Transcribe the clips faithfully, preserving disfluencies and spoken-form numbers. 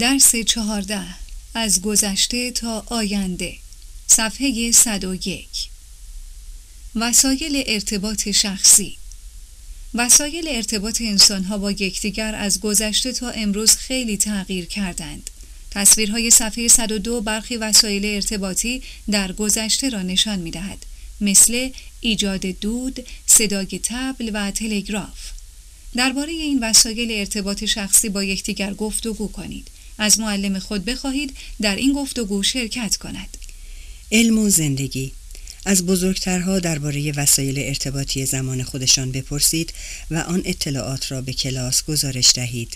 درس چهارده، از گذشته تا آینده، صفحه صد و یک. وسایل ارتباط شخصی. وسایل ارتباط انسان‌ها با یکدیگر از گذشته تا امروز خیلی تغییر کردند. تصویرهای صفحه صد و دو برخی وسایل ارتباطی در گذشته را نشان می‌دهد، مثل ایجاد دود، صدای طبل و تلگراف. درباره این وسایل ارتباط شخصی با یکدیگر گفتگو کنید. از معلم خود بخواهید در این گفتگو شرکت کند. علم و زندگی. از بزرگترها درباره وسایل ارتباطی زمان خودشان بپرسید و آن اطلاعات را به کلاس گزارش دهید.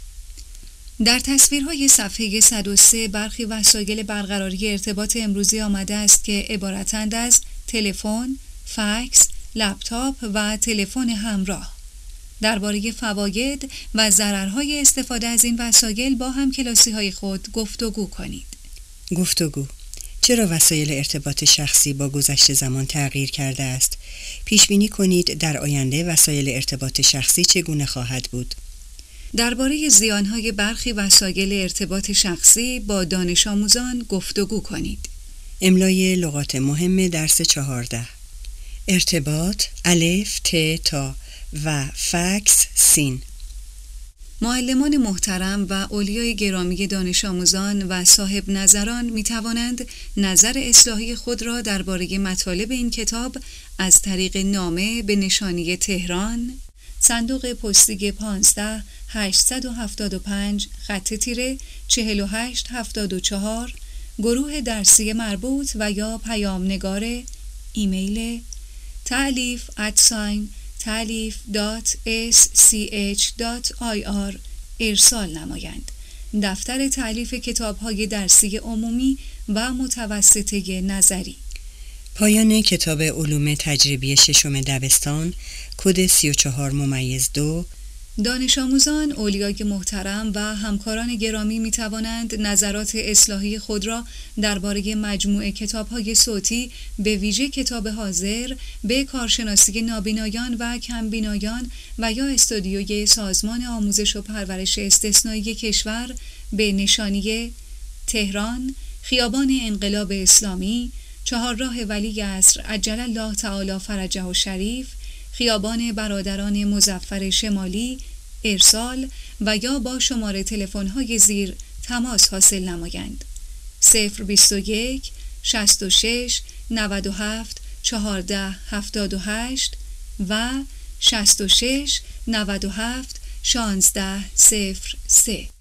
در تصویرهای صفحه صد و سه برخی وسایل برقراری ارتباط امروزی آمده است که عبارتند از تلفن، فکس، لپتاپ و تلفن همراه. درباره فواید و ضررهای استفاده از این وسایل با همکلاسی‌های خود گفتگو کنید. گفتگو. چرا وسایل ارتباط شخصی با گذشت زمان تغییر کرده است؟ پیش بینی کنید در آینده وسایل ارتباط شخصی چگونه خواهد بود؟ درباره زیانهای برخی وسایل ارتباط شخصی با دانش آموزان گفتگو کنید. املای لغات مهم درس چهارده. ارتباط الف ت تا و فکس سین. معلمان محترم و اولیای گرامی دانش آموزان و صاحب نظران می توانند نظر اصلاحی خود را درباره مطالب این کتاب از طریق نامه به نشانی تهران، صندوق پستی پانزده هشتصد و هفتاد و پنج خط تیره چهل و هشت هفتاد و چهار، گروه درسی مربوط و یا پیام نگار، ایمیل تألیف ادساین تألیف دات اس سی اچ دات آی آر ارسال نمایند. دفتر تألیف کتاب‌های درسی عمومی و متوسطه نظری. پایان کتاب علوم تجریبی ششم دبستان، کد سی و چهار ممیز دو. دانش آموزان، اولیای محترم و همکاران گرامی می توانند نظرات اصلاحی خود را درباره مجموعه کتاب‌های صوتی به ویژه کتاب حاضر به کارشناسی نابینایان و کمبینایان و یا استودیوی سازمان آموزش و پرورش استثنایی کشور به نشانی تهران، خیابان انقلاب اسلامی، چهارراه ولی عصر عجل الله تعالی فرجه و شریف، خیابان برادران مظفر شمالی ارسال و یا با شماره تلفن‌های زیر تماس حاصل نمایند. صفر بیست و یک شصت و شش نود و هفت چهارده هفتاد و هشت و شصت و شش نود و هفت شانزده صفر سه.